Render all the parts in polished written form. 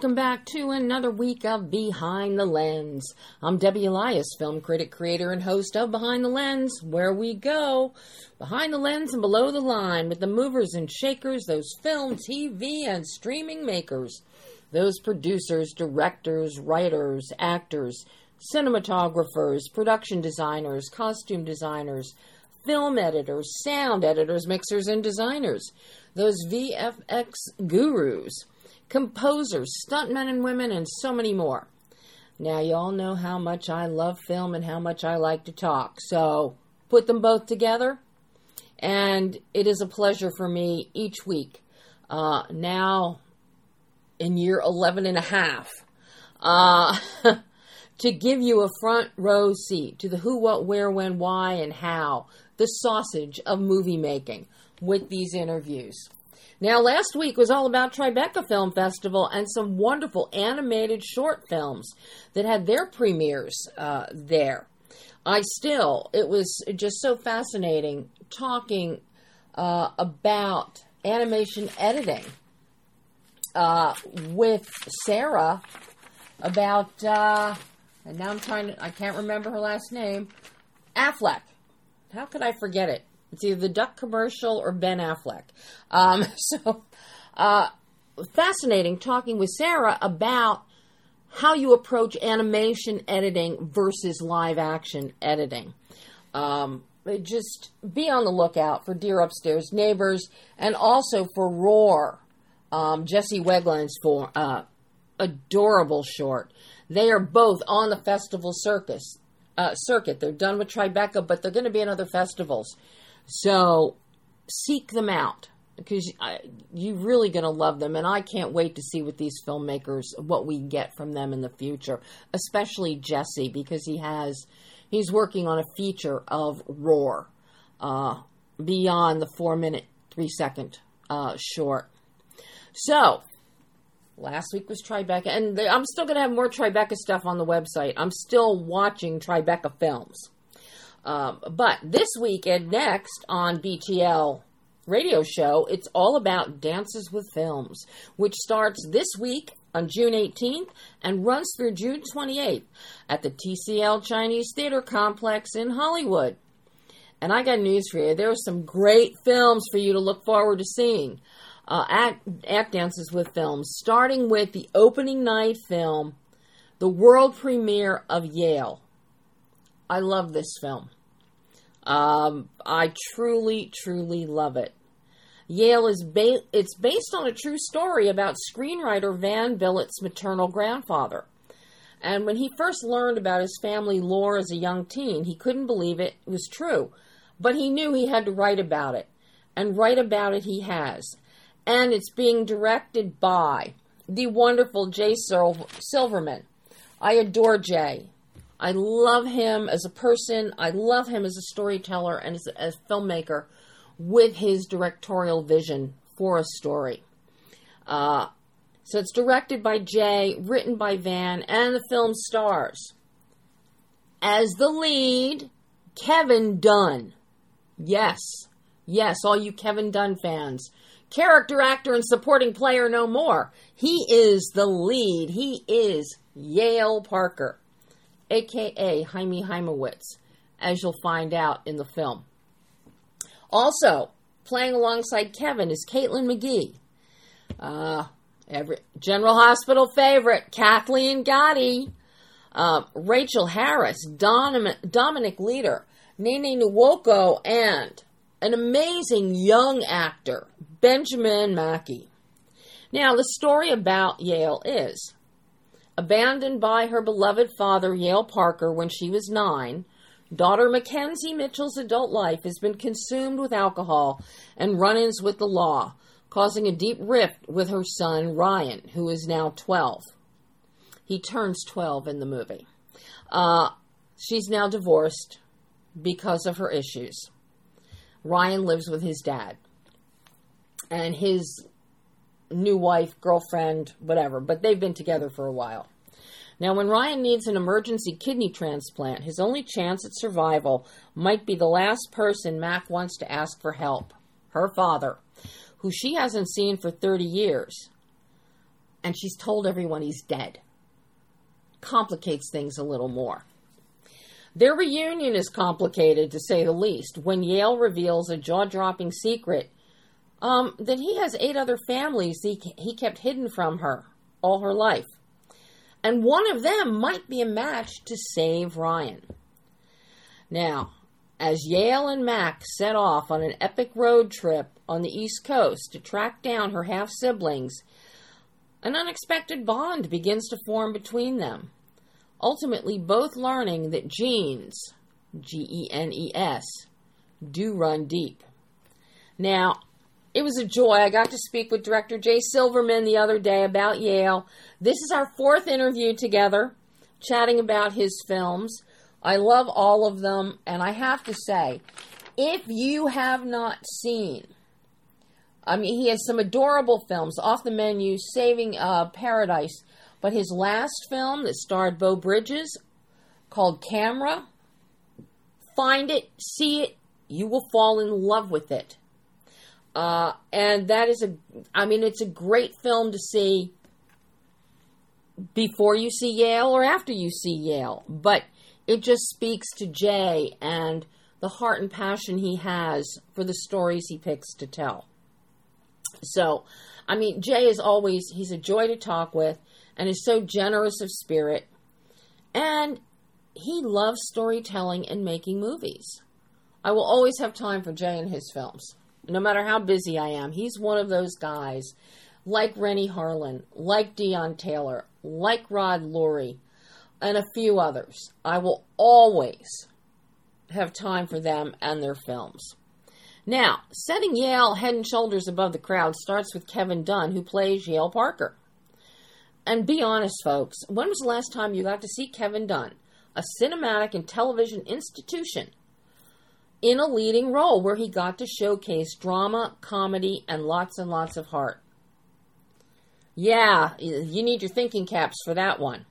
welcome back to another week of Behind the Lens. I'm Debbie Elias, film critic, creator, and host of Behind the Lens, where we go behind the lens and below the line with the movers and shakers, those film, TV, and streaming makers, those producers, directors, writers, actors, cinematographers, production designers, costume designers, film editors, sound editors, mixers, and designers, those VFX gurus, composers, stuntmen and women, and so many more. Now, you all know how much I love film and how much I like to talk. So, put them both together, and it is a pleasure for me each week, now in year 11 and a half, to give you a front row seat to the who, what, where, when, why, and how, the sausage of movie making with these interviews. Now, last week was all about Tribeca Film Festival and some wonderful animated short films that had their premieres there. It was just so fascinating talking about animation editing with Sarah about, and now I can't remember her last name, Affleck. How could I forget it? It's either the Duck commercial or Ben Affleck. Fascinating talking with Sarah about how you approach animation editing versus live action editing. Just be on the lookout for Dear Upstairs Neighbors and also for Roar, Jesse Wegland's adorable short. They are both on the festival circuit. They're done with Tribeca, but they're going to be in other festivals. So seek them out because you're really going to love them. And I can't wait to see what these filmmakers, what we get from them in the future, especially Jesse, because he's working on a feature of Roar beyond the 4-minute, 3-second short. So last week was Tribeca, and I'm still going to have more Tribeca stuff on the website. I'm still watching Tribeca films. But this week and next on BTL radio show, it's all about Dances with Films, which starts this week on June 18th and runs through June 28th at the TCL Chinese Theater Complex in Hollywood. And I got news for you. There are some great films for you to look forward to seeing at Dances with Films, starting with the opening night film, the world premiere of Yale. I love this film. I truly, truly love it. Yale it's based on a true story about screenwriter Van Vliet's maternal grandfather. And when he first learned about his family lore as a young teen, he couldn't believe it was true. But he knew he had to write about it. And write about it he has. And it's being directed by the wonderful Jay Silverman. I adore Jay. I love him as a person. I love him as a storyteller and as a filmmaker with his directorial vision for a story. So it's directed by Jay, written by Van, and the film stars as the lead, Kevin Dunn. Yes, all you Kevin Dunn fans. Character actor and supporting player no more. He is the lead. He is Yale Parker, a.k.a. Jaime Heimowitz, as you'll find out in the film. Also, playing alongside Kevin is Caitlin McGee. General Hospital favorite, Kathleen Gotti. Rachel Harris, Dominic Leader, Nene Nwoko, and an amazing young actor, Benjamin Mackey. Now, the story about Yale is, abandoned by her beloved father, Yale Parker, when she was 9, daughter Mackenzie Mitchell's adult life has been consumed with alcohol and run-ins with the law, causing a deep rift with her son, Ryan, who is now 12. He turns 12 in the movie. She's now divorced because of her issues. Ryan lives with his dad and his new wife, girlfriend, whatever, but they've been together for a while. Now, when Ryan needs an emergency kidney transplant, his only chance at survival might be the last person Mac wants to ask for help, her father, who she hasn't seen for 30 years. and she's told everyone he's dead. Complicates things a little more. Their reunion is complicated, to say the least, when Yale reveals a jaw-dropping secret that he has 8 other families he kept hidden from her all her life. And one of them might be a match to save Ryan. Now, as Yale and Mac set off on an epic road trip on the East Coast to track down her half-siblings, an unexpected bond begins to form between them, ultimately both learning that genes, Genes, do run deep. Now, it was a joy. I got to speak with director Jay Silverman the other day about Yale. This is our 4th interview together, chatting about his films. I love all of them, and I have to say, if you have not seen, he has some adorable films, Off the Menu, Saving Paradise, but his last film that starred Beau Bridges, called Camera, find it, see it, you will fall in love with it. And that is it's a great film to see before you see Yale or after you see Yale, but it just speaks to Jay and the heart and passion he has for the stories he picks to tell. So, Jay is always, he's a joy to talk with and is so generous of spirit. And he loves storytelling and making movies. I will always have time for Jay and his films, no matter how busy I am. He's one of those guys, like Rennie Harlan, like Deon Taylor, like Rod Lurie, and a few others. I will always have time for them and their films. Now, setting Yale head and shoulders above the crowd starts with Kevin Dunn, who plays Yale Parker. And be honest, folks, when was the last time you got to see Kevin Dunn, a cinematic and television institution, in a leading role where he got to showcase drama, comedy, and lots of heart? Yeah, you need your thinking caps for that one.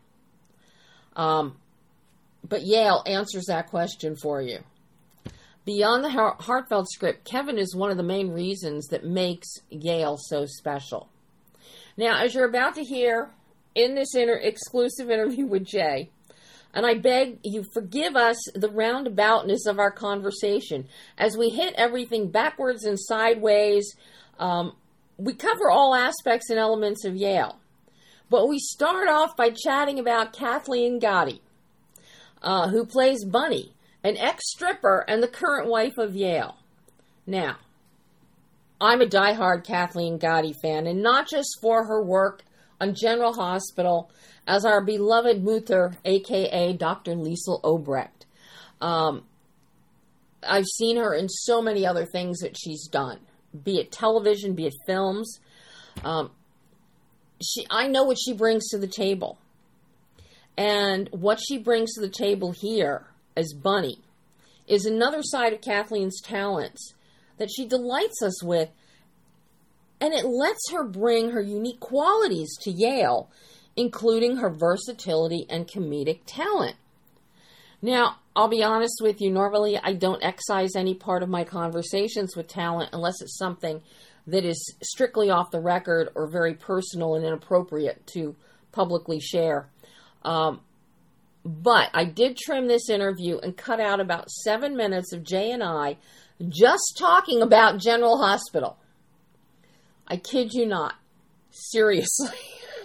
But Yale answers that question for you. Beyond the heartfelt script, Kevin is one of the main reasons that makes Yale so special. Now, as you're about to hear in this exclusive interview with Jay, and I beg you forgive us the roundaboutness of our conversation, as we hit everything backwards and sideways. We cover all aspects and elements of Yale. But we start off by chatting about Kathleen Gotti, who plays Bunny, an ex-stripper and the current wife of Yale. Now, I'm a diehard Kathleen Gotti fan, and not just for her work on General Hospital as our beloved Mutter, a.k.a. Dr. Liesel Obrecht. I've seen her in so many other things that she's done, be it television, be it films. I know what she brings to the table. And what she brings to the table here as Bunny is another side of Kathleen's talents that she delights us with, and it lets her bring her unique qualities to Yale, including her versatility and comedic talent. Now, I'll be honest with you, normally I don't excise any part of my conversations with talent unless it's something that is strictly off the record or very personal and inappropriate to publicly share. But I did trim this interview and cut out about 7 minutes of Jay and I just talking about General Hospital. I kid you not. Seriously.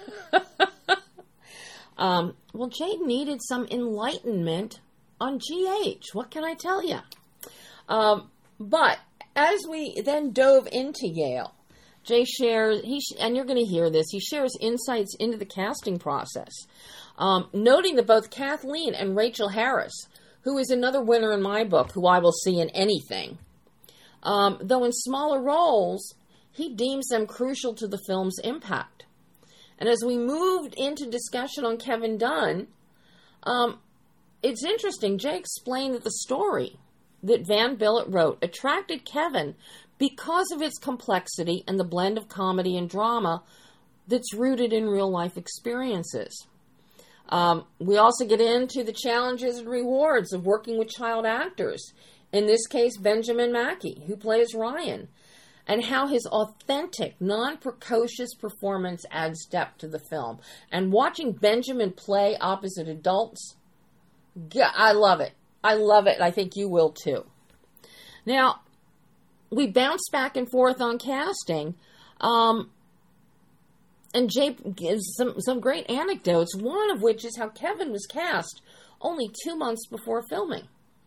Well, Jay needed some enlightenment on GH. What can I tell you? But as we then dove into Yale, Jay shares, and you're going to hear this, he shares insights into the casting process, noting that both Kathleen and Rachel Harris, who is another winner in my book, who I will see in anything, though in smaller roles, he deems them crucial to the film's impact. And as we moved into discussion on Kevin Dunn, it's interesting. Jay explained that the story that Van Billet wrote attracted Kevin because of its complexity and the blend of comedy and drama that's rooted in real-life experiences. We also get into the challenges and rewards of working with child actors. In this case, Benjamin Mackey, who plays Ryan. and how his authentic, non-precocious performance adds depth to the film. And watching Benjamin play opposite adults, I love it. I love it. I think you will too. Now, we bounce back and forth on casting, and Jay gives some great anecdotes, one of which is how Kevin was cast only 2 months before filming.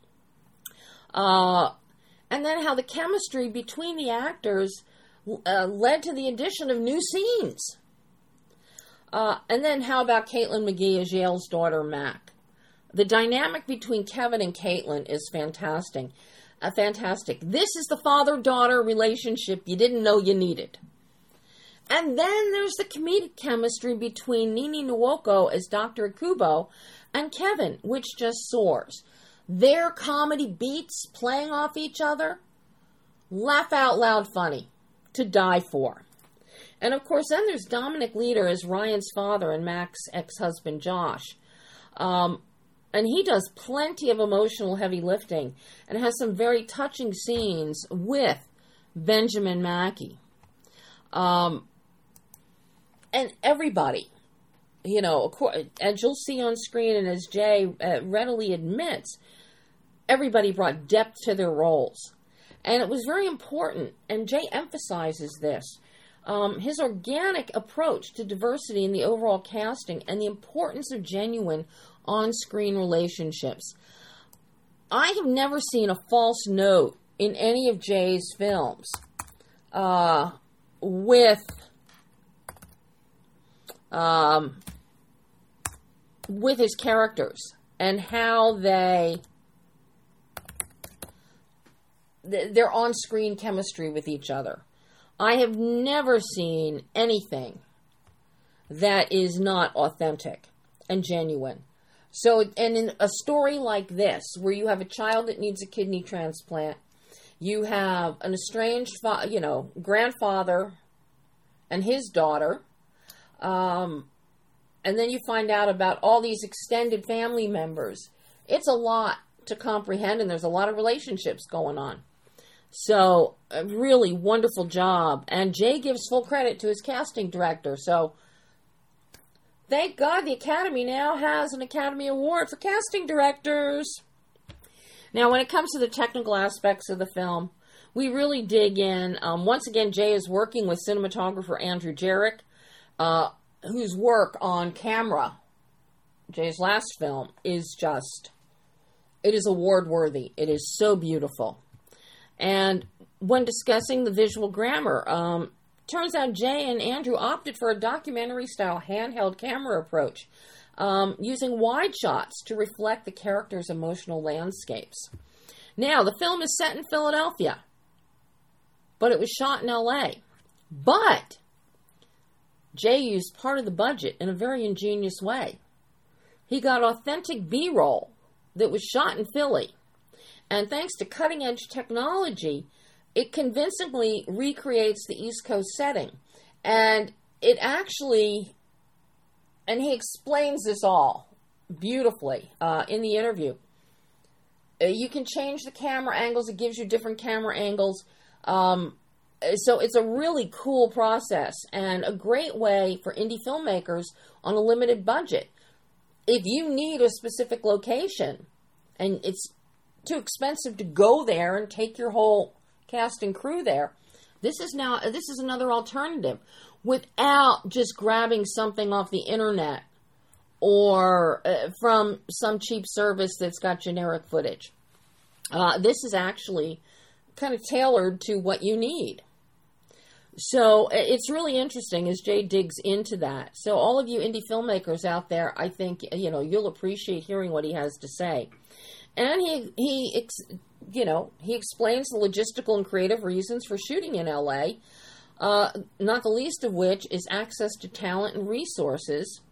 And then how the chemistry between the actors led to the addition of new scenes. And then how about Caitlin McGee as Yale's daughter, Mac? The dynamic between Kevin and Caitlin is fantastic. Fantastic. This is the father-daughter relationship you didn't know you needed. And then there's the comedic chemistry between Nini Nwoko as Dr. Akubo and Kevin, which just soars. Their comedy beats playing off each other, laugh out loud funny, to die for. And of course, then there's Dominic Leader as Ryan's father and Mac's ex-husband Josh. And he does plenty of emotional heavy lifting and has some very touching scenes with Benjamin Mackey. And everybody, you know, as you'll see on screen and as Jay readily admits, everybody brought depth to their roles. And it was very important, and Jay emphasizes this, his organic approach to diversity in the overall casting and the importance of genuine on-screen relationships. I have never seen a false note in any of Jay's films with his characters and how their on-screen chemistry with each other. I have never seen anything that is not authentic and genuine. So, and in a story like this, where you have a child that needs a kidney transplant, you have an estranged, grandfather and his daughter, and then you find out about all these extended family members. It's a lot to comprehend, and there's a lot of relationships going on. So, a really wonderful job. And Jay gives full credit to his casting director. So, thank God the Academy now has an Academy Award for casting directors. Now, when it comes to the technical aspects of the film, we really dig in. Once again, Jay is working with cinematographer Andrew Jarrick, whose work on camera, Jay's last film, is just, it is award-worthy. It is so beautiful. And when discussing the visual grammar, turns out Jay and Andrew opted for a documentary-style handheld camera approach, using wide shots to reflect the characters' emotional landscapes. Now, the film is set in Philadelphia, but it was shot in L.A. But Jay used part of the budget in a very ingenious way. He got authentic B-roll that was shot in Philly. And thanks to cutting-edge technology, it convincingly recreates the East Coast setting. And it actually, and he explains this all beautifully in the interview. You can change the camera angles. It gives you different camera angles. So it's a really cool process and a great way for indie filmmakers on a limited budget. If you need a specific location and it's too expensive to go there and take your whole cast and crew there, this is another alternative without just grabbing something off the internet or from some cheap service that's got generic footage. This is actually kind of tailored to what you need. So it's really interesting as Jay digs into that. So all of you indie filmmakers out there, I think, you'll appreciate hearing what he has to say. And he explains the logistical and creative reasons for shooting in L.A., not the least of which is access to talent and resources,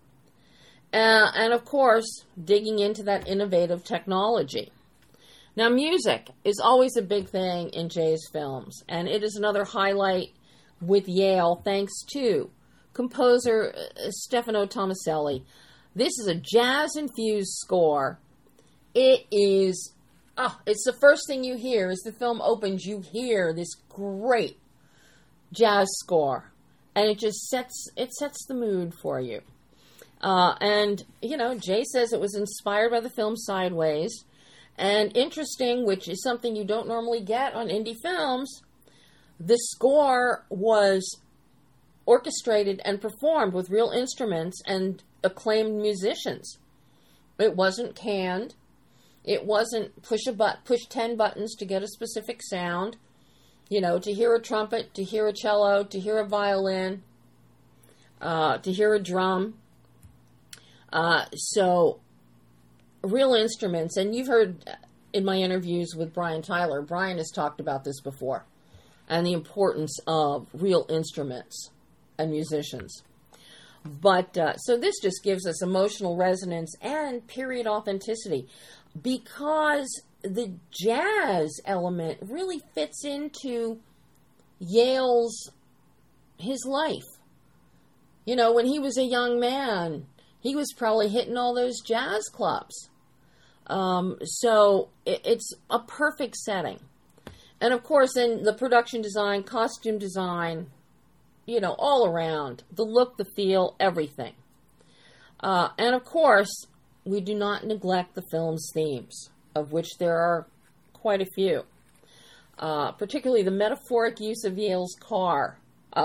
and of course, digging into that innovative technology. Now, music is always a big thing in Jay's films, and it is another highlight with Yale, thanks to composer Stefano Tomaselli. This is a jazz-infused score. It is, it's the first thing you hear as the film opens. You hear this great jazz score, and it sets the mood for you. And Jay says it was inspired by the film Sideways, and interesting, which is something you don't normally get on indie films. The score was orchestrated and performed with real instruments and acclaimed musicians. It wasn't canned. It wasn't push 10 buttons to get a specific sound. To hear a trumpet, to hear a cello, to hear a violin, to hear a drum. So, real instruments. And you've heard in my interviews with Brian Tyler, Brian has talked about this before, and the importance of real instruments and musicians. But, so this just gives us emotional resonance and period authenticity, because the jazz element really fits into his life. When he was a young man, he was probably hitting all those jazz clubs. So it's a perfect setting. And of course, in the production design, costume design, all around, the look, the feel, everything. And of course, we do not neglect the film's themes, of which there are quite a few. Particularly the metaphoric use of Yale's car.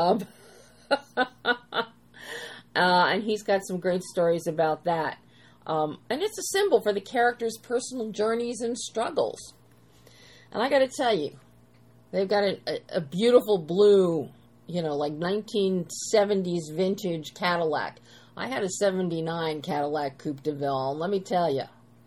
And he's got some great stories about that. And it's a symbol for the characters' personal journeys and struggles. And I got to tell you, they've got a beautiful blue, like 1970s vintage Cadillac. I had a 79 Cadillac Coupe de Ville, and let me tell you,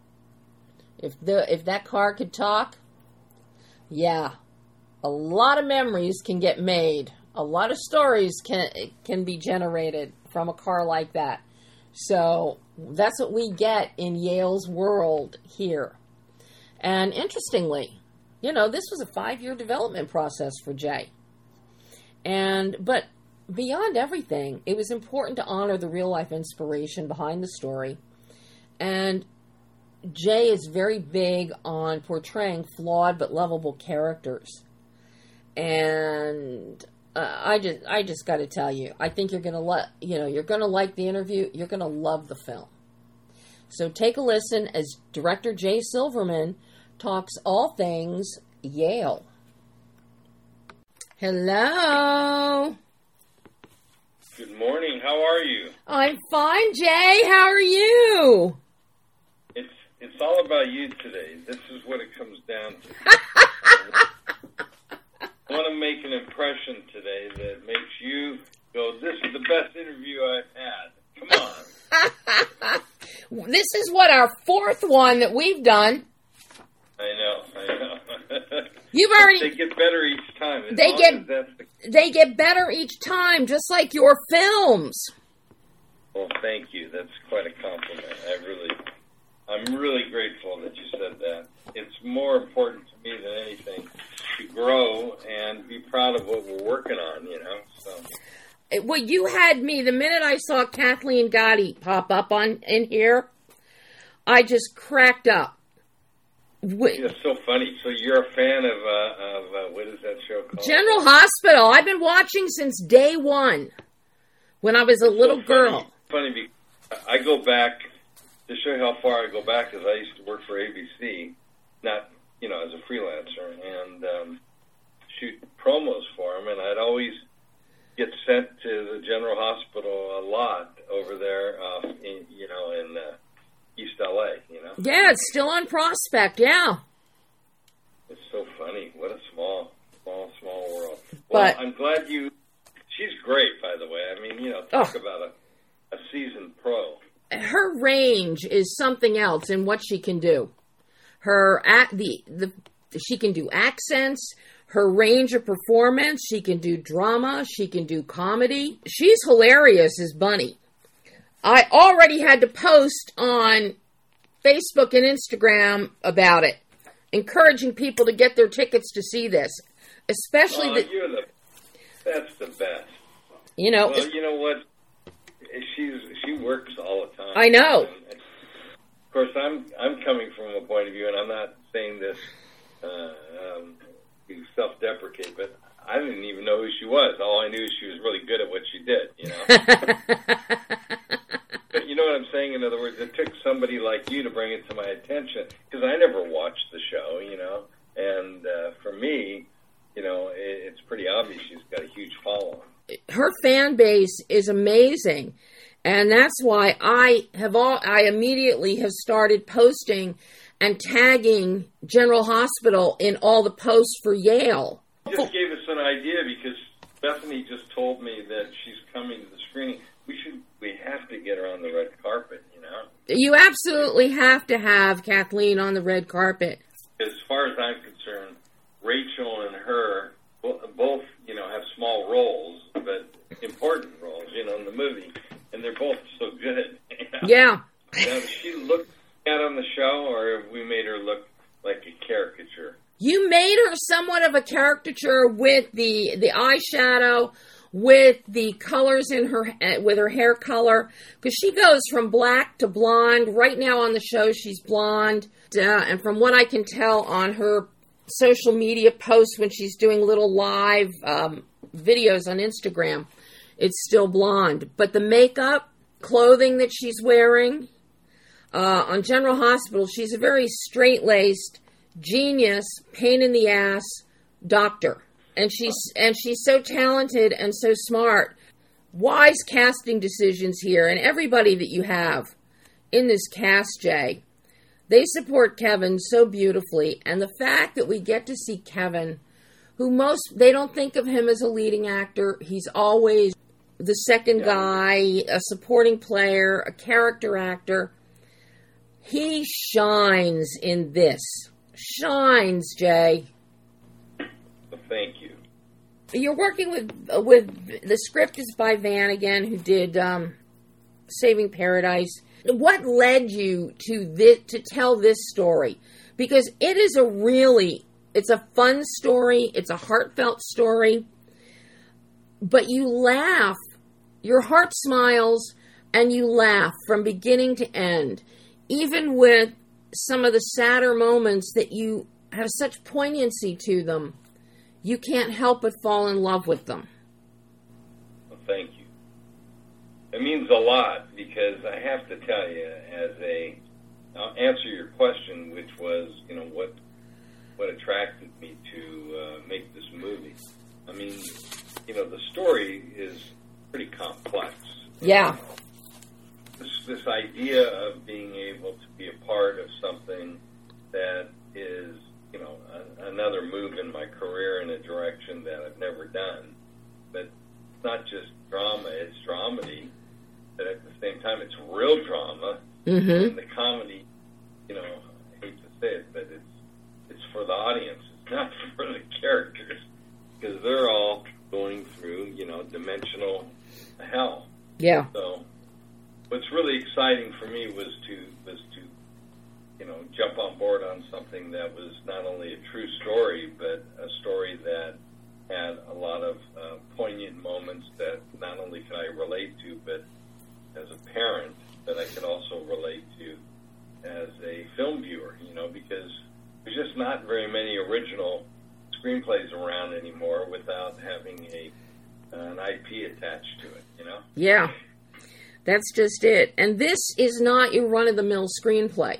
if that car could talk, yeah, a lot of memories can get made. A lot of stories can be generated from a car like that. So that's what we get in Yale's world here. And interestingly, this was a 5-year development process for Jay. But beyond everything, it was important to honor the real-life inspiration behind the story. And Jay is very big on portraying flawed but lovable characters. And I just got to tell you, I think you're gonna you're gonna like the interview. You're gonna love the film. So take a listen as director Jay Silverman talks all things Yale. Hello. Good morning. How are you? I'm fine, Jay. How are you? It's all about you today. This is what it comes down to. I want to make an impression today that makes you go, this is the best interview I've had. Come on. This is our 4th one that we've done. I know. You've already. They get better each time. They get better each time, just like your films. Well, thank you. That's quite a compliment. I'm really grateful that you said that. It's more important to me than anything to grow and be proud of what we're working on, So. Well, you had me the minute I saw Kathleen Gotti pop up in here. I just cracked up. It's so funny. So you're a fan of what is that show called? General Hospital. I've been watching since day one, when I was a little girl. Funny because I go back to show you how far I go back, because I used to work for ABC, not as a freelancer, and shoot promos for them, and I'd always get sent to the General Hospital a lot over there, in East LA, Yeah, it's still on Prospect, yeah. It's so funny. What a small world. Well, But I'm glad she's great, by the way. I mean, talk about a seasoned pro. Her range is something else in what she can do. She can do accents, her range of performance, she can do drama, she can do comedy. She's hilarious as Bunny. I already had to post on Facebook and Instagram about it, encouraging people to get their tickets to see this. Especially that's the best. Well, you know what? She works all the time. I know. And of course, I'm coming from a point of view, and I'm not saying this to self-deprecate, but I didn't even know who she was. All I knew is she was really good at what she did, you know. But you know what I'm saying? In other words, it took somebody like you to bring it to my attention, because I never watched the show, you know. And for me, you know, it's pretty obvious she's got a huge following. Her fan base is amazing, and that's why I immediately have started posting and tagging General Hospital in all the posts for Yale. You just gave us an idea, because Bethany just told me that she's coming to the screening. We have to get her on the red carpet, you know. You absolutely have to have Kathleen on the red carpet. As far as I'm concerned, Rachel and her both, you know, have small roles, but important roles, you know, in the movie, and they're both so good. You know? Yeah. Now, does she look bad on the show, or have we made her look like a caricature? You made her somewhat of a caricature with the eyeshadow, with the colors in her, with her hair color, because she goes from black to blonde. Right now on the show, she's blonde, and from what I can tell on her social media posts when she's doing little live videos on Instagram, it's still blonde. But the makeup, clothing that she's wearing on General Hospital, she's a very straight-laced, genius, pain in the ass doctor. And she's so talented and so smart. Wise casting decisions here, and everybody that you have in this cast, Jay, they support Kevin so beautifully. And the fact that we get to see Kevin, they don't think of him as a leading actor. He's always the second guy, a supporting player, a character actor. He shines in this. Shines, Jay. Thank you. You're working with the script is by Vanagan, who did Saving Paradise. What led you to tell this story? Because it is it's a fun story, it's a heartfelt story, but you laugh, your heart smiles, and you laugh from beginning to end, even with some of the sadder moments that you have such poignancy to them. You can't help but fall in love with them. Well, thank you. It means a lot, because I have to tell you, I'll answer your question, which was, you know, what attracted me to make this movie. I mean, you know, the story is pretty complex. Yeah. This idea of being able to be a part of something that is, you know, another move in my career in a direction that I've never done. But it's not just drama, it's dramedy. But at the same time, it's real drama. Mm-hmm. And the comedy, you know, I hate to say it, but it's for the audience. It's not for the characters, because they're all going through, you know, dimensional hell. Yeah. So what's really exciting for me was to you know, jump on board on something that was not only a true story, but a story that had a lot of poignant moments that not only could I relate to, but as a parent, that I could also relate to as a film viewer, you know, because there's just not very many original screenplays around anymore without having an IP attached to it, you know? Yeah, that's just it. And this is not your run-of-the-mill screenplay.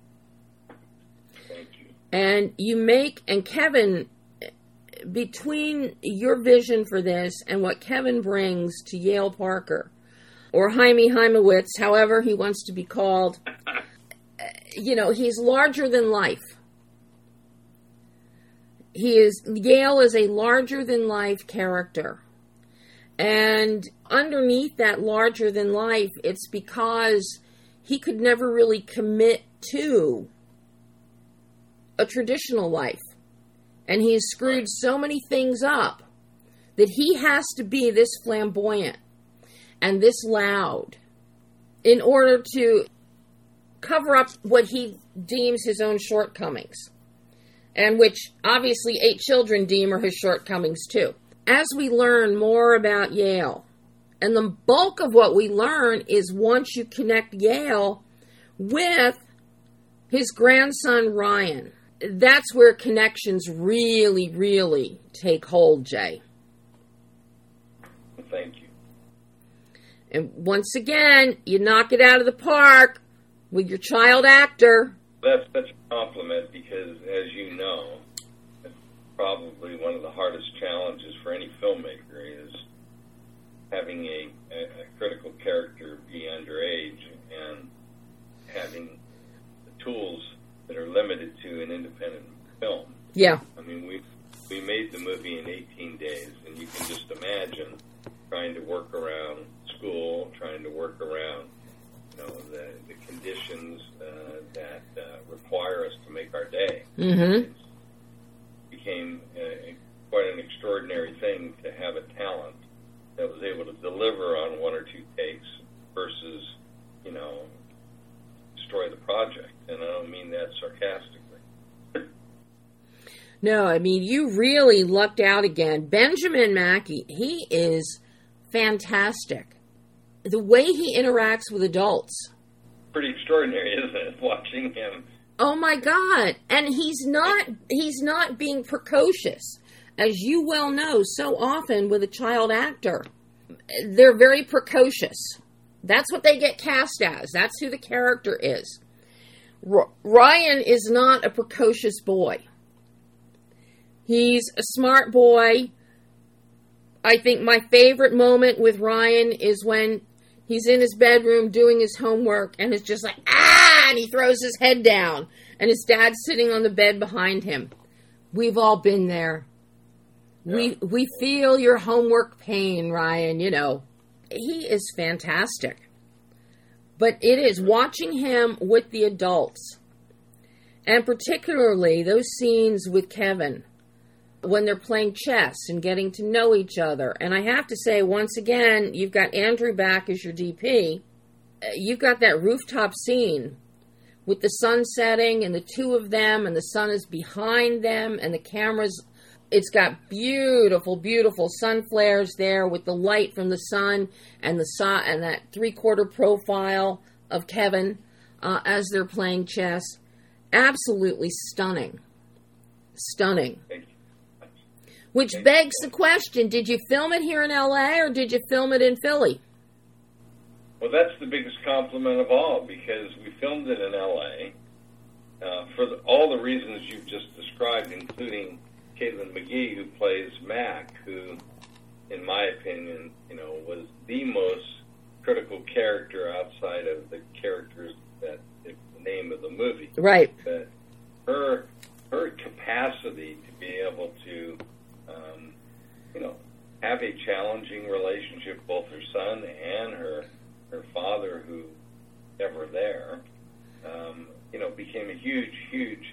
And and Kevin, between your vision for this and what Kevin brings to Yale Parker, or Jaime Heimowitz, however he wants to be called, you know, he's larger than life. Yale is a larger than life character. And underneath that larger than life, it's because he could never really commit to a traditional life. And he's screwed so many things up that he has to be this flamboyant and this loud in order to cover up what he deems his own shortcomings, and which obviously 8 children deem are his shortcomings too. As we learn more about Yale, and the bulk of what we learn is once you connect Yale with his grandson Ryan. that's where connections really, really take hold, Jay. Thank you. And once again, you knock it out of the park with your child actor. That's such a compliment because, as you know, it's probably one of the hardest challenges for any filmmaker is having a critical character be underage and having the tools that are limited to an independent film. Yeah. I mean, we made the movie in 18 days, and you can just imagine trying to work around school, trying to work around, you know, the conditions that require us to make our day. Mm-hmm. It became quite an extraordinary thing to have a talent that was able to deliver on one or two takes versus, you know, destroy the project. And I don't mean that sarcastically. No, I mean, you really lucked out again. Benjamin Mackey, he is fantastic. The way he interacts with adults. Pretty extraordinary, isn't it, watching him? Oh my God. And he's not being precocious. As you well know, so often with a child actor, they're very precocious. That's what they get cast as. That's who the character is. Ryan is not a precocious boy. He's a smart boy. I think my favorite moment with Ryan is when he's in his bedroom doing his homework and it's just like, and he throws his head down and his dad's sitting on the bed behind him. We've all been there. Yeah. We feel your homework pain, Ryan, you know. He is fantastic. But it is watching him with the adults, and particularly those scenes with Kevin when they're playing chess and getting to know each other. And I have to say, once again, you've got Andrew back as your DP. You've got that rooftop scene with the sun setting and the two of them, and the sun is behind them, and the cameras, it's got beautiful, beautiful sun flares there with the light from the sun and and that three-quarter profile of Kevin as they're playing chess. Absolutely stunning. Stunning. Which begs the question, did you film it here in L.A. or did you film it in Philly? Well, that's the biggest compliment of all, because we filmed it in L.A. For all the reasons you've just described, including Caitlin McGee, who plays Mac, who, in my opinion, you know, was the most critical character outside of the characters that is the name of the movie. Right. But her capacity to be able to, you know, have a challenging relationship, both her son and her father, who never there, you know, became a huge, huge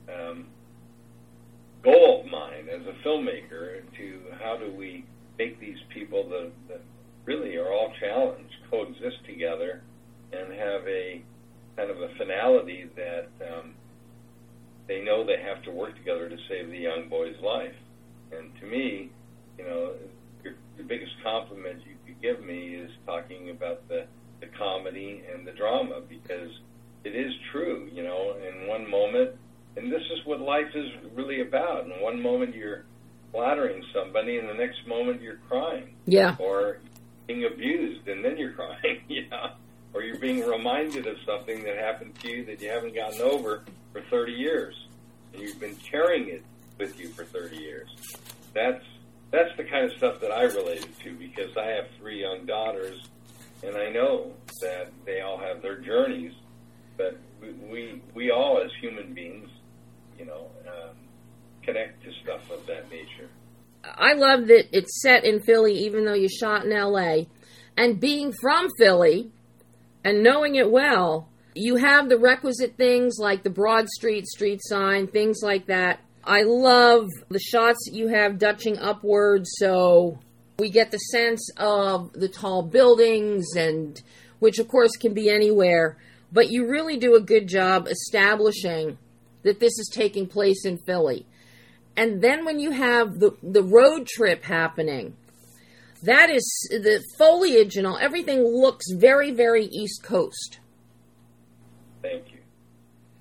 goal of mine as a filmmaker to how do we make these people that really are all challenged coexist together and have a kind of a finality that they know they have to work together to save the young boy's life. And to me, you know, the biggest compliment you could give me is talking about the comedy and the drama, because it is true, you know, in one moment, and this is what life is really about. In one moment you're flattering somebody, and the next moment you're crying. Yeah. Or being abused, and then you're crying, you know. Or you're being reminded of something that happened to you that you haven't gotten over for 30 years. And you've been carrying it with you for 30 years. That's the kind of stuff that I related to, because I have 3 young daughters, and I know that they all have their journeys, but we all as human beings, you know, connect to stuff of that nature. I love that it's set in Philly, even though you shot in L.A. And being from Philly and knowing it well, you have the requisite things like the Broad Street street sign, things like that. I love the shots that you have dutching upwards, so we get the sense of the tall buildings, and which of course can be anywhere, but you really do a good job establishing that this is taking place in Philly. And then when you have the road trip happening, that is, the foliage and all, everything looks very, very East Coast. Thank you.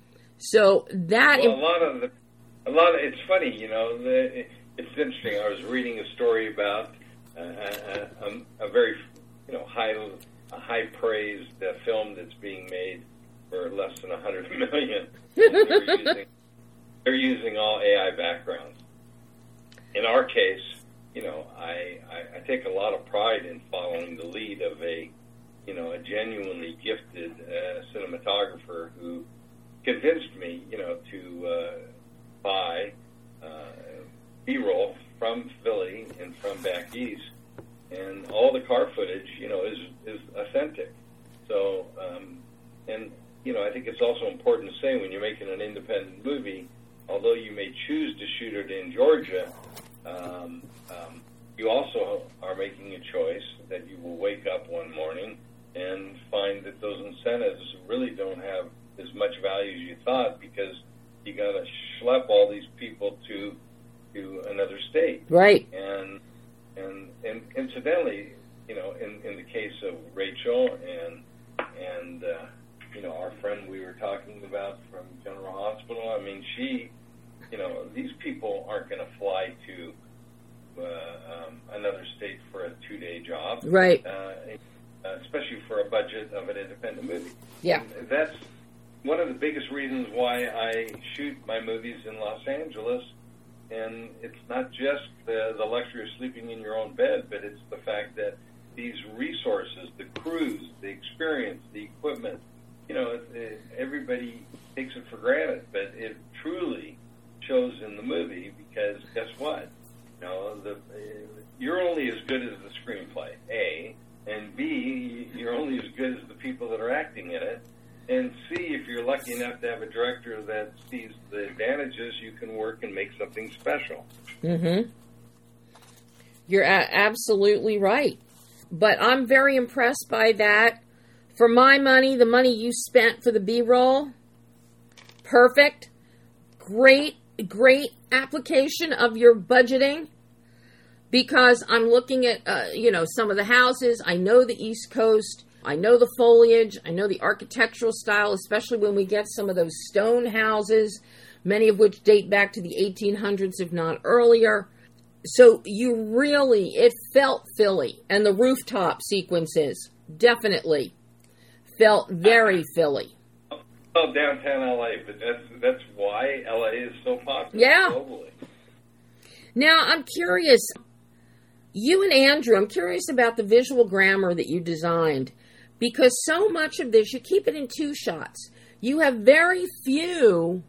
So that well, a lot of it's funny, it's interesting. I was reading a story about a very high praised film that's being made for less than $100 million. They're using all AI backgrounds. In our case, I take a lot of pride in following the lead of a genuinely gifted cinematographer who convinced me, to buy B-roll from Philly and from back east, and all the car footage, is authentic. So, I think it's also important to say when you're making an independent movie, although you may choose to shoot it in Georgia, you also are making a choice that you will wake up one morning and find that those incentives really don't have as much value as you thought, because you got to schlep all these people to another state. Right. And incidentally, in the case of Rachel and our friend we were talking about from General Hospital, I mean, she, these people aren't going to fly to another state for a 2-day job. Right. Especially for a budget of an independent movie. Yeah. And that's one of the biggest reasons why I shoot my movies in Los Angeles. And it's not just the luxury of sleeping in your own bed, but it's the fact that these resources, the crews, the experience, the equipment, everybody takes it for granted, but it truly shows in the movie, because guess what? You're only as good as the screenplay, A, and B, you're only as good as the people that are acting in it, and C, if you're lucky enough to have a director that sees the advantages, you can work and make something special. Mm-hmm. You're absolutely right. But I'm very impressed by that. For my money, the money you spent for the B-roll, perfect. Great application of your budgeting, because I'm looking at, some of the houses. I know the East Coast. I know the foliage. I know the architectural style, especially when we get some of those stone houses, many of which date back to the 1800s, if not earlier. So it felt Philly, and the rooftop sequences definitely felt very Philly. Oh, downtown LA, but that's why LA is so popular globally. Now, I'm curious, you and Andrew, I'm curious about the visual grammar that you designed, because so much of this, you keep it in 2 shots. You have very few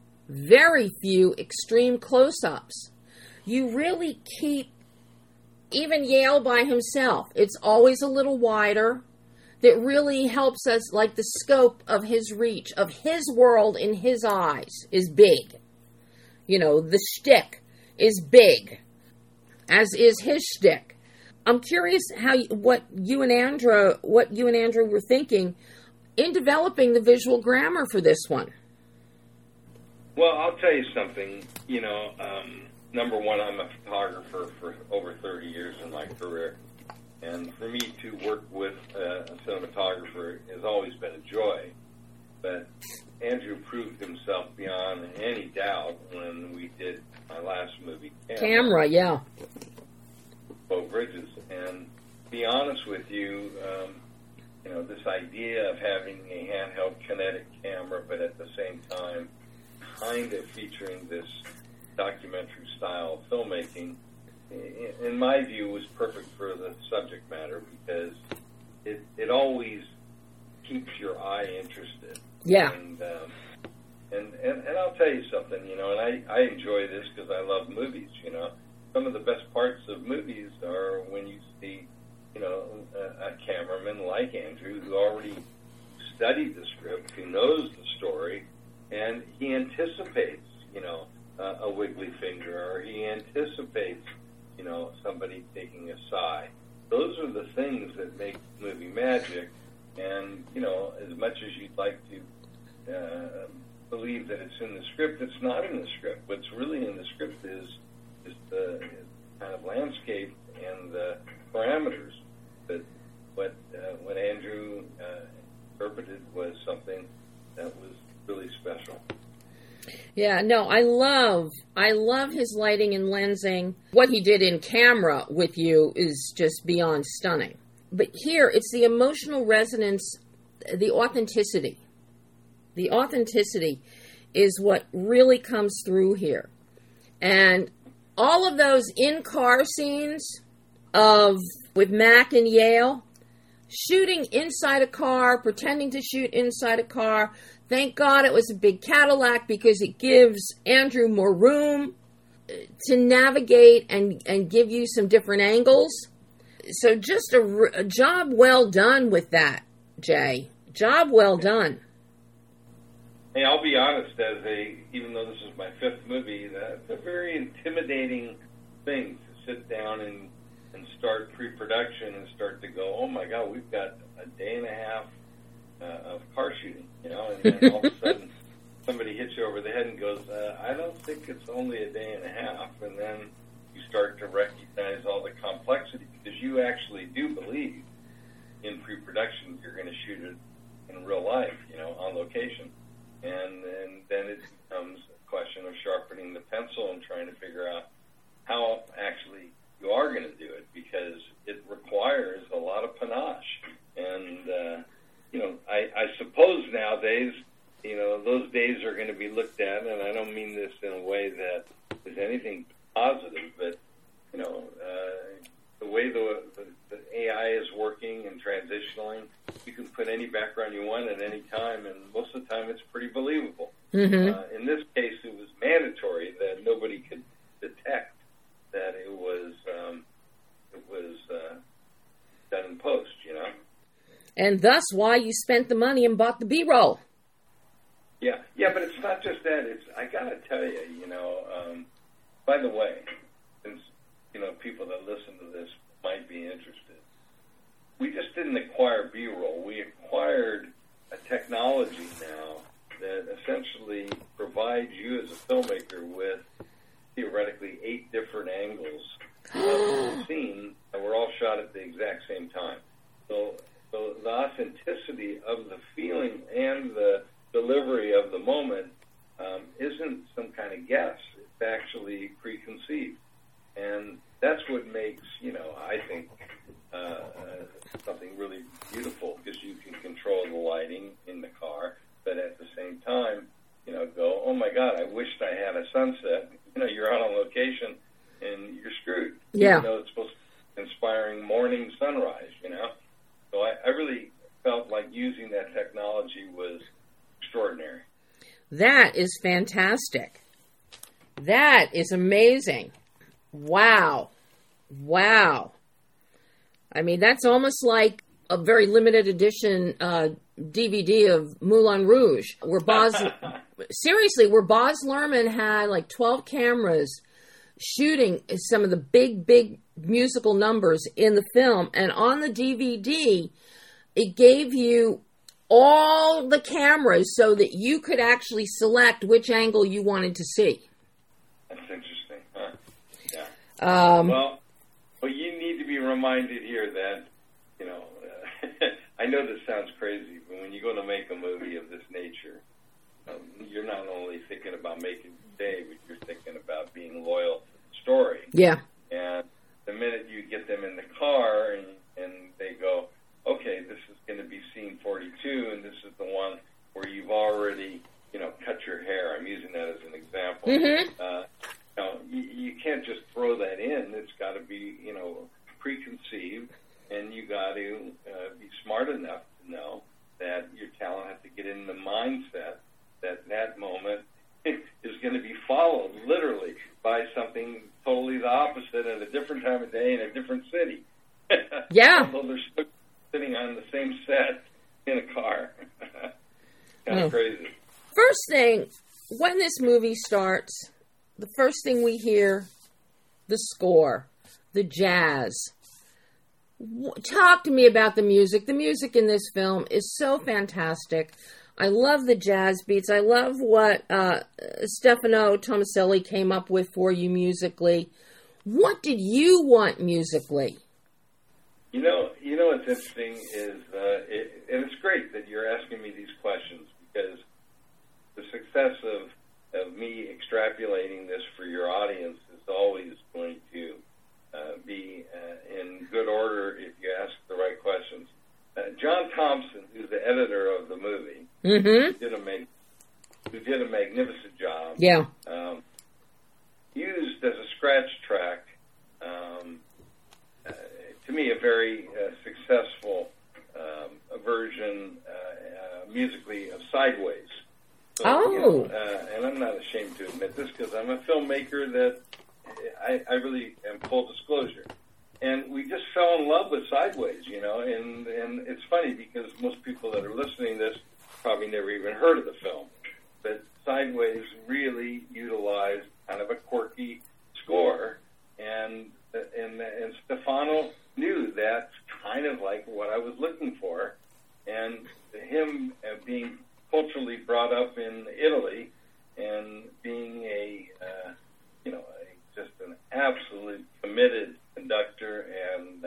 extreme close-ups. You really keep, even Yale by himself, it's always a little wider. That really helps us, like the scope of his reach, of his world in his eyes is big. The shtick is big, as is his shtick. I'm curious what you and Andrew were thinking in developing the visual grammar for this one. Well, I'll tell you something. Number one, I'm a photographer for over 30 years in my career. And for me to work with a cinematographer has always been a joy. But Andrew proved himself beyond any doubt when we did my last movie, Camera, yeah. Beau Bridges. And to be honest with you, this idea of having a handheld kinetic camera, but at the same time kind of featuring this documentary style of filmmaking, in my view, was perfect for the subject matter, because it always keeps your eye interested. Yeah. And I'll tell you something, and I enjoy this because I love movies, Some of the best parts of movies are when you see, a cameraman like Andrew who already studied the script, who knows the story, and he anticipates, a wiggly finger, or he anticipates, somebody taking a sigh. Those are the things that make movie magic. And, as much as you'd like to believe that it's in the script, it's not in the script. What's really in the script is the kind of landscape and the parameters. But what Andrew interpreted was something that was really special. Yeah, no, I love his lighting and lensing. What he did in camera with you is just beyond stunning. But here, it's the emotional resonance, the authenticity. The authenticity is what really comes through here. And all of those in-car scenes with Mac and Yale, shooting inside a car, pretending to shoot inside a car. Thank God it was a big Cadillac because it gives Andrew more room to navigate and give you some different angles. So just a job well done with that, Jay. Job well done. Hey, I'll be honest, even though this is my fifth movie, that's a very intimidating thing to sit down and start pre-production and start to go, oh my God, we've got a day and a half of car shooting, and then all of a sudden somebody hits you over the head and goes, I don't think it's only a day and a half, and then you start to recognize all the complexity because you actually do believe in pre-production you're going to shoot it in real life, on location. And then it becomes a question of sharpening the pencil and trying to figure out how actually you are going to do it because it requires a lot of panache. And, I suppose nowadays, those days are going to be looked at, and I don't mean this in a way that is anything positive, but, the way the AI is working and transitioning, you can put any background you want at any time, and most of the time it's pretty believable. Mm-hmm. In this case, it was mandatory that nobody could detect that it was done in post, And thus why you spent the money and bought the B-roll. Yeah, but it's not just that. I got to tell you, by the way, since, people that listen to this might be interested, we just didn't acquire B-roll. We acquired a technology now that essentially provides you as a filmmaker with theoretically 8 different angles of the scene, and we're all shot at the exact same time. So the authenticity of the feeling and the delivery of the moment isn't some kind of guess. It's actually preconceived. And that's what makes, I think, something really beautiful because you can control the lighting in the car, but at the same time, go, oh my God, I wished I had a sunset. You're out on location and you're screwed. Yeah. It's supposed to be inspiring morning sunrise, So I really felt like using that technology was extraordinary. That is fantastic. That is amazing. Wow. I mean, that's almost like a very limited edition DVD of Moulin Rouge, where Baz Luhrmann had like 12 cameras shooting some of the big musical numbers in the film, and on the DVD, it gave you all the cameras so that you could actually select which angle you wanted to see. That's interesting, huh? Yeah. Well, you need to be reminded here that, I know this sounds crazy, but when you go to make a movie of this nature, you're not only thinking about making the day, but you're thinking about being loyal to the story. Yeah. And the minute you get them in the car and they go, okay, this is going to be scene 42, and this is the one where you've already, cut your hair. I'm using that as an example. Mm-hmm. You can't just throw that in. It's got to be, preconceived, and you got to be smart enough to know that your talent has to get in the mindset that moment is going to be followed literally by something totally the opposite at a different time of day in a different city. Yeah. Although they're still sitting on the same set in a car. Kind of crazy. First thing, when this movie starts, the first thing we hear, the score, the jazz. Talk to me about the music. The music in this film is so fantastic. I love the jazz beats. I love what Stefano Tomaselli came up with for you musically. What did you want musically? What's interesting is, and it's great that you're asking me these questions because the success of me Mm-hmm. Who did a magnificent job. Yeah. Used as a scratch track, to me, a very successful version musically of Sideways. So, and I'm not ashamed to admit this because I'm a filmmaker that I really am full disclosure. And we just fell in love with Sideways, and it's funny because most people that are listening to this probably never even heard of the film. But Sideways really utilized kind of a quirky score, and Stefano knew that's kind of like what I was looking for. And him being culturally brought up in Italy and being just an absolute committed conductor and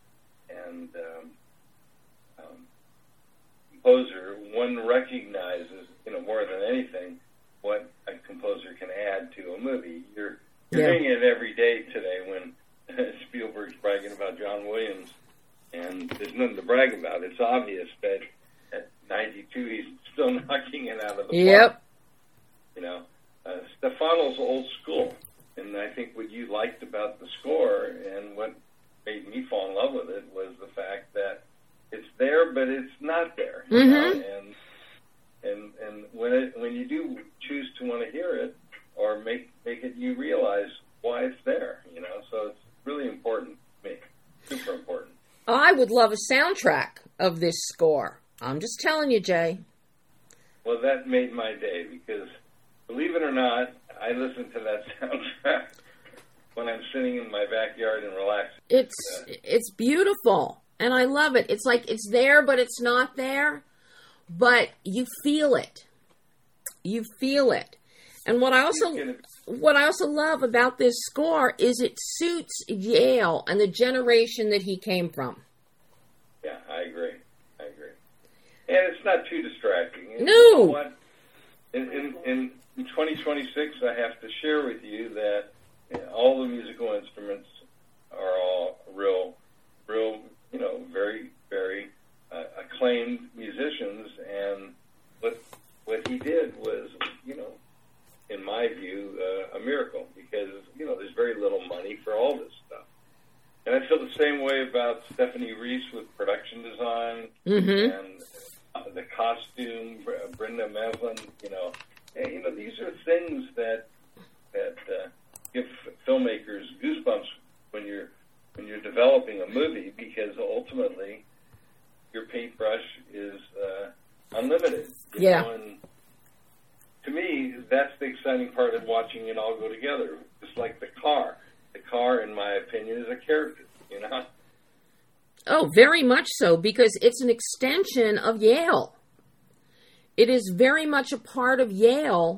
composer, one recognizes, more than anything, what a composer can add to a movie. You're doing it every day today when Spielberg's bragging about John Williams, and there's nothing to brag about. It's obvious that at 92 he's still knocking it out of the park. Stefano's old school, and I think what you liked about the score and what made me fall in love with it was the fact that it's there, but it's not there. Mm-hmm. And when you do choose to want to hear it or make it, you realize why it's there. So it's really important to me, super important. I would love a soundtrack of this score. I'm just telling you, Jay. Well, that made my day because, believe it or not, I listen to that soundtrack when I'm sitting in my backyard and relaxing. It's beautiful, and I love it. It's like it's there, but it's not there. But you feel it. You feel it. And what I also love about this score is it suits Yale and the generation that he came from. Yeah, I agree. And it's not too distracting. No. You know what? In 2026, I have to share with you that all the musical instruments are all real, very, very acclaimed musicians. And what he did was, in my view, a miracle because, there's very little money for all this stuff. And I feel the same way about Stephanie Reese with production design and the costume, Brenda Meslin, these are things that give filmmakers goosebumps when you're developing a movie because ultimately your paintbrush is unlimited. And to me, that's the exciting part of watching it all go together. Just like the car. The car, in my opinion, is a character, Oh, very much so, because it's an extension of Yale. It is very much a part of Yale.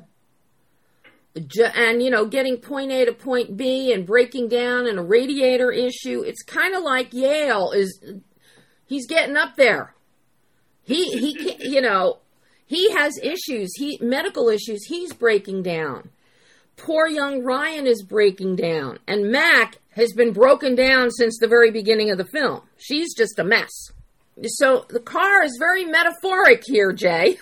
And, getting point A to point B and breaking down in a radiator issue, it's kind of like Yale he's getting up there. He has issues, medical issues he's breaking down. Poor young Ryan is breaking down. And Mac has been broken down since the very beginning of the film. She's just a mess. So the car is very metaphoric here, Jay.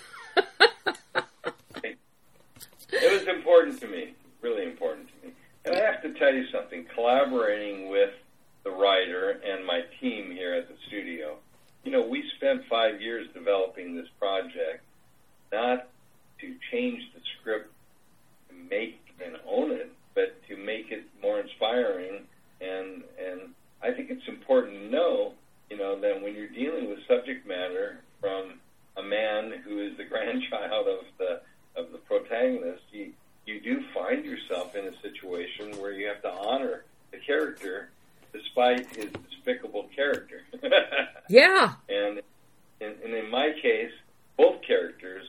It was important to me, really important to me. And I have to tell you something, collaborating with the writer and my team here at the studio, we spent 5 years developing this project, not to change the script, to make and own it, but to make it more inspiring. And I think it's important to know, that when you're dealing with subject matter from a man who is the grandchild of the protagonist, you do find yourself in a situation where you have to honor the character despite his despicable character. Yeah. And in my case, both characters,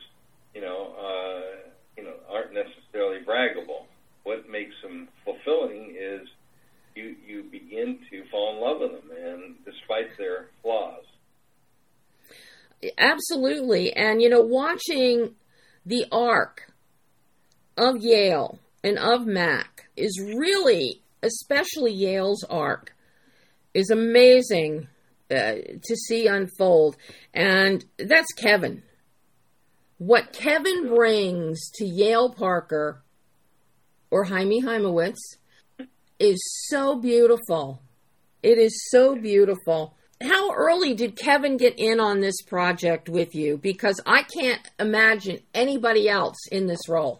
aren't necessarily braggable. What makes them fulfilling is you begin to fall in love with them, and despite their flaws. Absolutely. And, watching the arc of Yale and of Mac is really, especially Yale's arc, is amazing to see unfold. And that's Kevin. What Kevin brings to Yale Parker or Jaime Heimowitz is so beautiful. It is so beautiful. How early did Kevin get in on this project with you? Because I can't imagine anybody else in this role.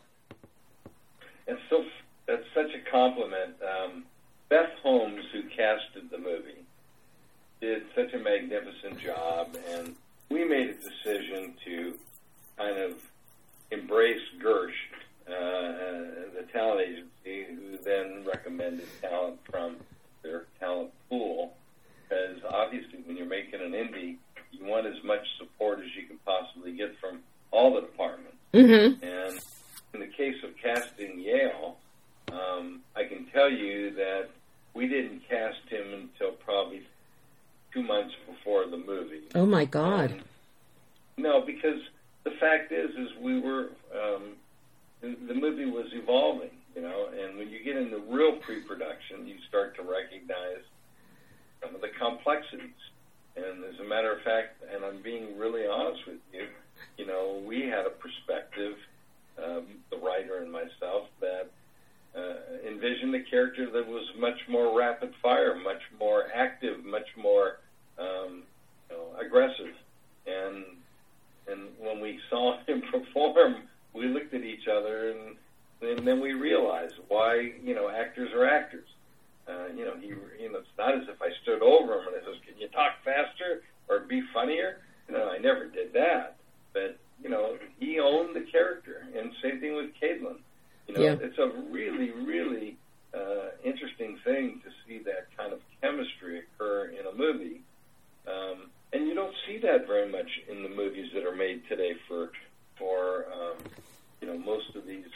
That's such a compliment. Beth Holmes, who casted the movie, did such a magnificent job, and we made a decision to kind of embrace Gersh, the talent agency, who then recommended talent from their talent pool. Because obviously, when you're making an indie, you want as much support as you can possibly get from all the departments. Mm-hmm. And in the case of casting Yale, I can tell you that we didn't cast him until probably 2 months before the movie. Oh my God! No, because the fact is we were the movie was evolving, and when you get into real pre-production, you start to recognize some of the complexities. And as a matter of fact, and I'm being really honest with you, we had a perspective, the writer and myself, that envisioned a character that was much more rapid fire, much more active, much more aggressive. And when we saw him perform, we looked at each other, and then we realized why actors are actors. It's not as if I stood over him and I says, "Can you talk faster or be funnier?" I never did that. But he owned the character, and same thing with Caitlin. It's a really, really interesting thing to see that kind of chemistry occur in a movie, and you don't see that very much in the movies that are made today for most of these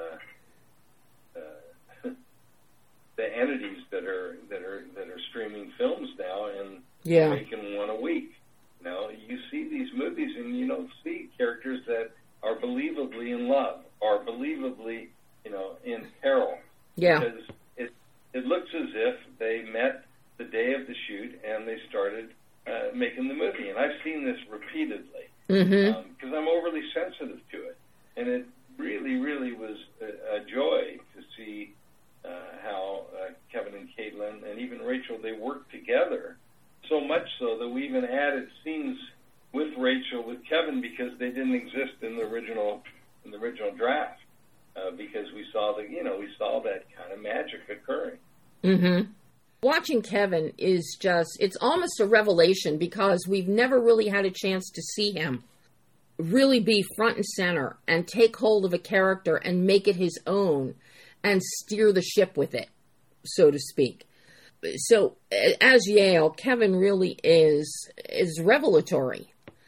the entities that are streaming films now and making one a week. You see these movies and you don't see characters that are believably in love or believably in peril. Yeah. Because it looks as if they met the day of the shoot and they started making the movie. And I've seen this repeatedly because I'm overly sensitive to it. And it really, really was a joy to see how Kevin and Caitlin and even Rachel, they worked together so much so that we even added scenes with Rachel, with Kevin, because they didn't exist in the original draft. Because we saw that kind of magic occurring. Mm-hmm. Watching Kevin is it's almost a revelation because we've never really had a chance to see him really be front and center and take hold of a character and make it his own and steer the ship with it, so to speak. So as Yale, Kevin really is revelatory.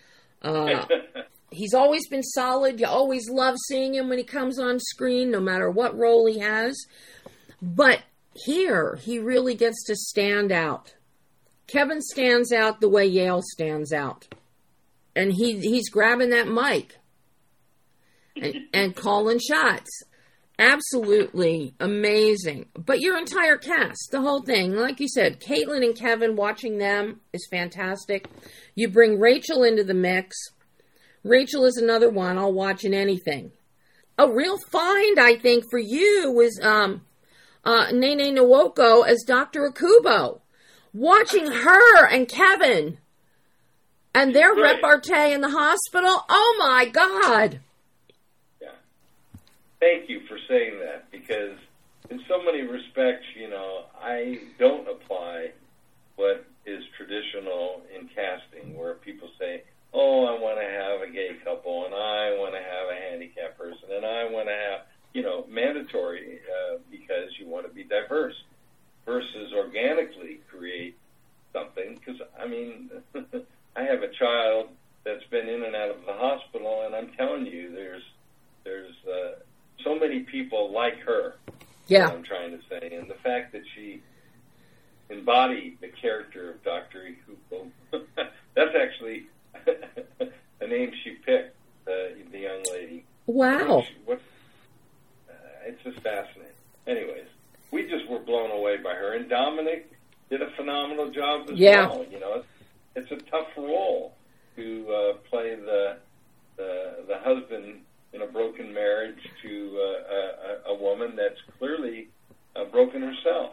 He's always been solid. You always love seeing him when he comes on screen, no matter what role he has. But here, he really gets to stand out. Kevin stands out the way Yale stands out. And he's grabbing that mic and calling shots. Absolutely amazing. But your entire cast, the whole thing, like you said, Caitlin and Kevin, watching them is fantastic. You bring Rachel into the mix. Rachel is another one I'll watch in anything. A real find, I think, for you was Nene Nwoko as Dr. Akubo. Watching her and Kevin and their repartee in the hospital, oh my God. Yeah. Thank you for saying that, because in so many respects, I don't apply what is traditional in casting, where people say, oh, I want to have a gay couple, and I want to have a handicapped person, and I want to have, mandatory because you want to be diverse, versus organically create something. Because, I have a child that's been in and out of the hospital, and I'm telling you, there's so many people like her. Yeah. I'm trying to say, and the fact that she embodied the character of Dr. Ikuko, that's actually a name she picked, the young lady. Wow. It's just fascinating. Anyways, we just were blown away by her. And Dominic did a phenomenal job as well. It's a tough role to play the the husband in a broken marriage to a woman that's clearly broken herself.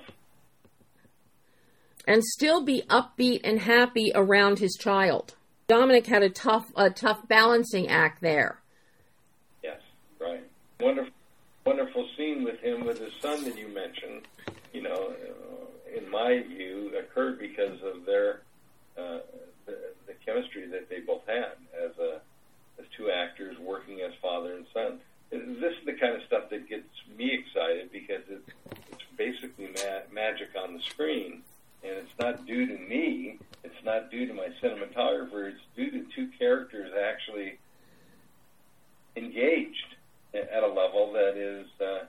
And still be upbeat and happy around his child. Dominic had a tough balancing act there. Yes, right. Wonderful scene with him, with his son that you mentioned, in my view, occurred because of their the chemistry that they both had as two actors working as father and son. This is the kind of stuff that gets me excited because it's basically magic on the screen, and it's not due to me. It's not due to my cinematographer. It's due to two characters actually engaged at a level that is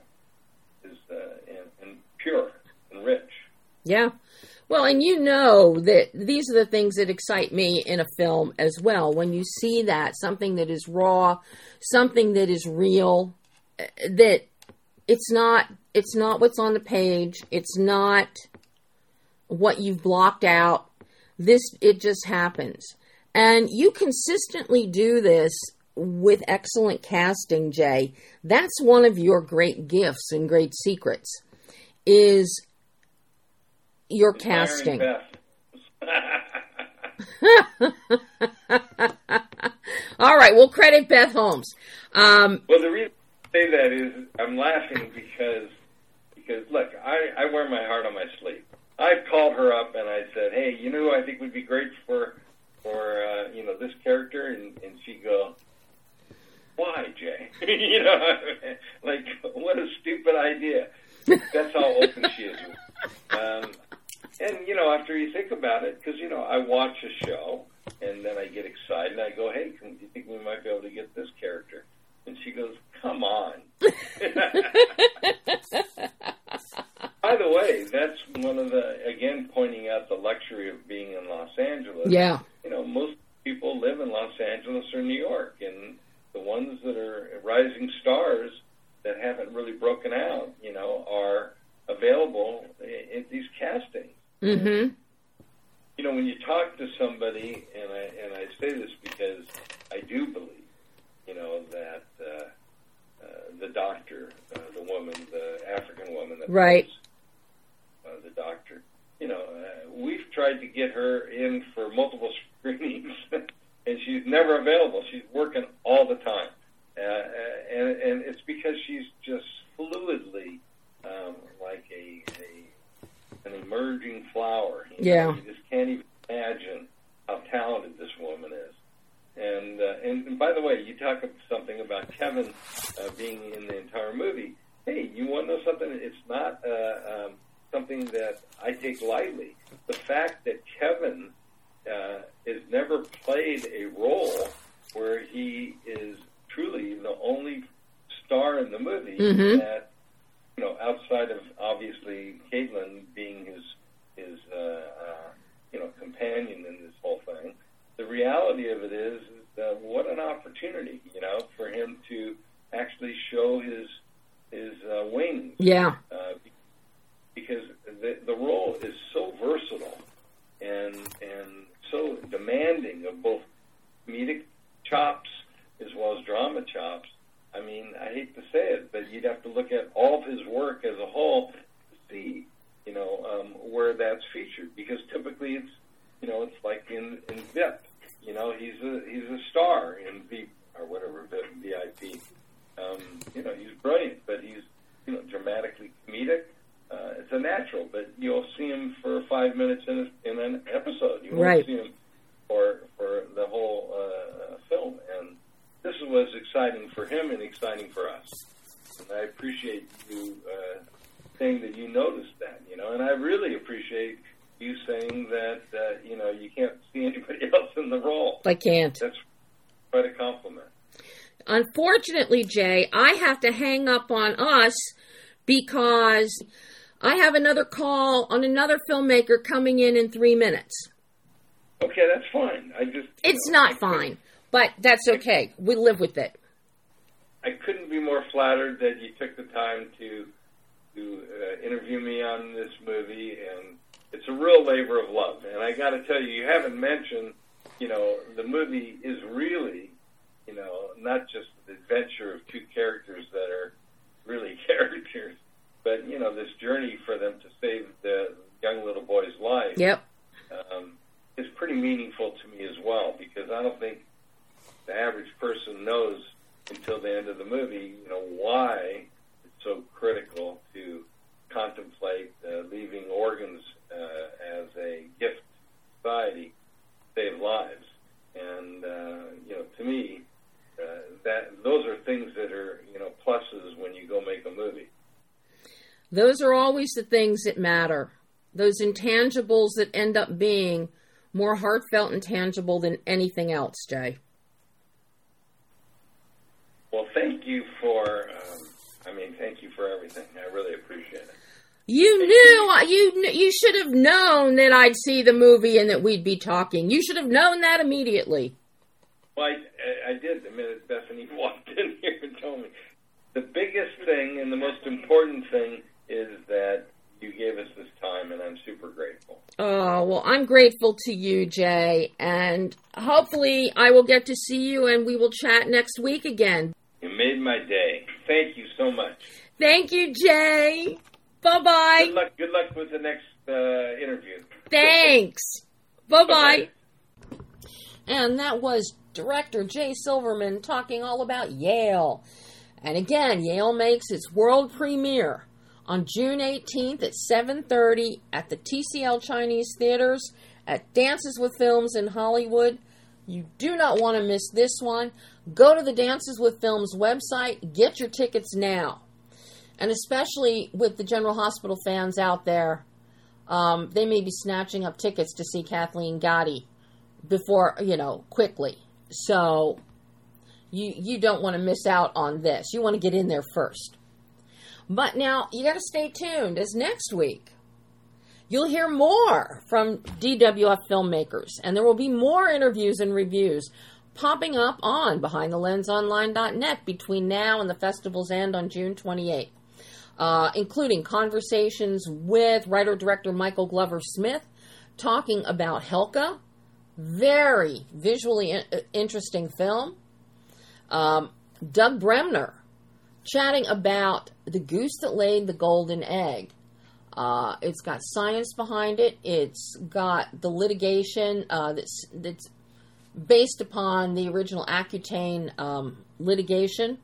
and pure and rich. Yeah. Well, and that these are the things that excite me in a film as well. When you see that, something that is raw, something that is real, that it's not what's on the page. It's not what you've blocked out. It just happens. And you consistently do this with excellent casting, Jay. That's one of your great gifts and great secrets, is your casting. All right, we'll credit Beth Holmes. Well, the reason I say that is I'm laughing because look, I wear my heart on my sleeve. I called her up and I said, hey, who I think would be great for this character, and she'd go, why, Jay? Like, what a stupid idea. That's how open she is. And, after you think about it, because, I watch a show, and then I get excited, and I go, hey, do you think we might be able to get this character? And she goes, come on. By the way, that's one of again, pointing out the luxury of being in Los Angeles. Yeah. Most people live in Los Angeles or New York, and the ones that are rising stars that haven't really broken out, are available in these castings. Mm-hmm. When you talk to somebody, and I say this because I do believe, that the doctor, the woman, the African woman that right. was the doctor, we've tried to get her in for multiple screenings, and she's never available. She's working all the time. And it's because she's just fluidly like an emerging flower. Yeah. You just can't even imagine how talented this woman is. And by the way, you talk something about Kevin being in the entire movie. Hey, you want to know something? It's not something that I take lightly. The fact that Kevin has never played a role where he is truly the only star in the movie, mm-hmm. that outside of obviously Caitlin being his companion in this whole thing. The reality of it is what an opportunity, for him to actually show his wings. Yeah. Because the role is so versatile and so demanding of both comedic chops as well as drama chops. I mean, I hate to say it, but you'd have to look at all of his work as a whole to see, where that's featured. Because typically it's like in VIP. He's a star in VIP or whatever, VIP. He's brilliant, but he's dramatically comedic. It's a natural, but you'll see him for 5 minutes in an episode. You won't right. see him for the whole film. And this was exciting for him and exciting for us. And I appreciate you saying that you noticed that, and I really appreciate you saying that, you can't see anybody else in the role. I can't. That's quite a compliment. Unfortunately, Jay, I have to hang up on us because I have another call on another filmmaker coming in 3 minutes. Okay, that's fine. It's not fine, but that's okay. We live with it. I couldn't be more flattered that you took the time to interview me on this movie, and it's a real labor of love. And I got to tell you, you haven't mentioned, the movie is really not just the adventure of two characters that are really characters, but, this journey for them to save the young little boy's life. Yep. Is pretty meaningful to me as well, because I don't think the average person knows until the end of the movie, why it's so critical to contemplate leaving organs as a gift to society to save lives. And, to me, those are things that are, pluses when you go make a movie. Those are always the things that matter. Those intangibles that end up being more heartfelt and tangible than anything else, Jay. Well, thank you for everything. I really appreciate it. You should have known that I'd see the movie and that we'd be talking. You should have known that immediately. Well, I did the minute Bethany walked in here and told me. The biggest thing and the most important thing is that you gave us this time, and I'm super grateful. Oh, well, I'm grateful to you, Jay, and hopefully I will get to see you and we will chat next week again. You made my day. Thank you so much. Thank you, Jay. Bye-bye. Good luck with the next interview. Thanks. Bye-bye. And that was director Jay Silverman talking all about Yale. And again, Yale makes its world premiere on June 18th at 7:30 at the TCL Chinese Theaters at Dances with Films in Hollywood. You do not want to miss this one. Go to the Dances with Films website. Get your tickets now. And especially with the General Hospital fans out there, they may be snatching up tickets to see Kathleen Gotti before, quickly. So you don't want to miss out on this. You want to get in there first. But now, you got to stay tuned, as next week, you'll hear more from DWF filmmakers, and there will be more interviews and reviews popping up on BehindTheLensOnline.net between now and the festival's end on June 28th, including conversations with writer-director Michael Glover-Smith, talking about Helka, very visually interesting film, Doug Bremner, chatting about The Goose That Laid the Golden Egg. It's got science behind it. It's got the litigation that's based upon the original Accutane litigation.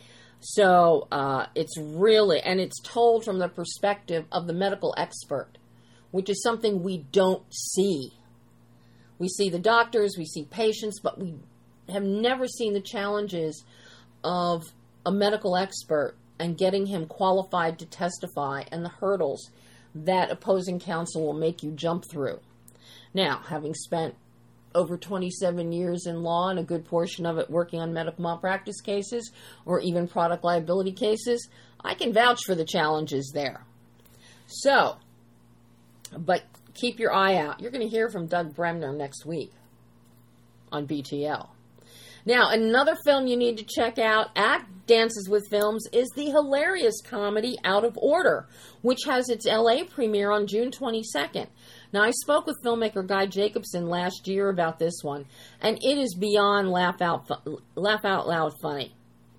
So it's really, and it's told from the perspective of the medical expert, which is something we don't see. We see the doctors, we see patients, but we have never seen the challenges of a medical expert and getting him qualified to testify and the hurdles that opposing counsel will make you jump through. Now, having spent over 27 years in law and a good portion of it working on medical malpractice cases or even product liability cases, I can vouch for the challenges there. So, but keep your eye out. You're going to hear from Doug Bremner next week on BTL. Now, another film you need to check out at Dances with Films is the hilarious comedy Out of Order, which has its LA premiere on June 22nd. Now, I spoke with filmmaker Guy Jacobson last year about this one, and it is beyond laugh out loud funny.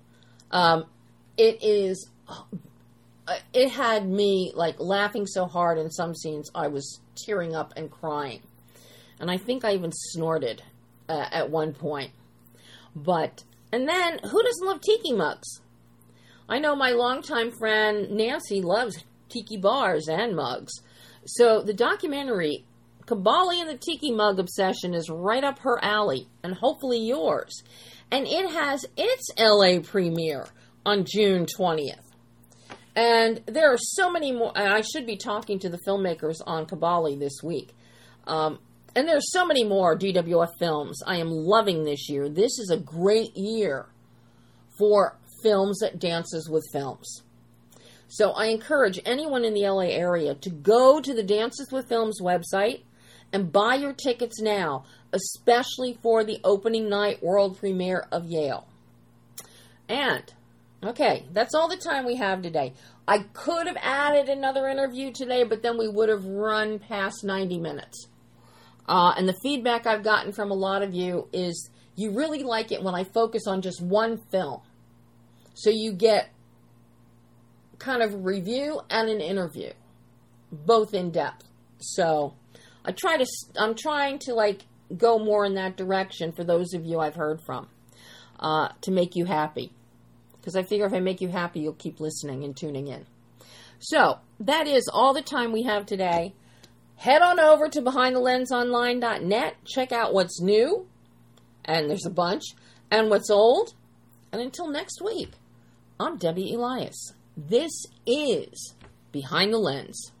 It had me laughing so hard in some scenes I was tearing up and crying, and I think I even snorted at one point. And then, who doesn't love tiki mugs? I know my longtime friend Nancy loves tiki bars and mugs. So the documentary, Kabali and the Tiki Mug Obsession, is right up her alley, and hopefully yours. And it has its LA premiere on June 20th. And there are so many more. I should be talking to the filmmakers on Kabali this week. And there are so many more DWF films I am loving this year. This is a great year for films at Dances with Films. So I encourage anyone in the LA area to go to the Dances with Films website and buy your tickets now, especially for the opening night world premiere of Yale. And, okay, that's all the time we have today. I could have added another interview today, but then we would have run past 90 minutes. And the feedback I've gotten from a lot of you is You really like it when I focus on just one film. So you get kind of a review and an interview, both in depth. So I'm trying to like go more in that direction for those of you I've heard from, to make you happy. Because I figure if I make you happy, you'll keep listening and tuning in. So that is all the time we have today. Head on over to BehindTheLensOnline.net. Check out what's new, and there's a bunch, and what's old. And until next week, I'm Debbie Elias. This is Behind the Lens.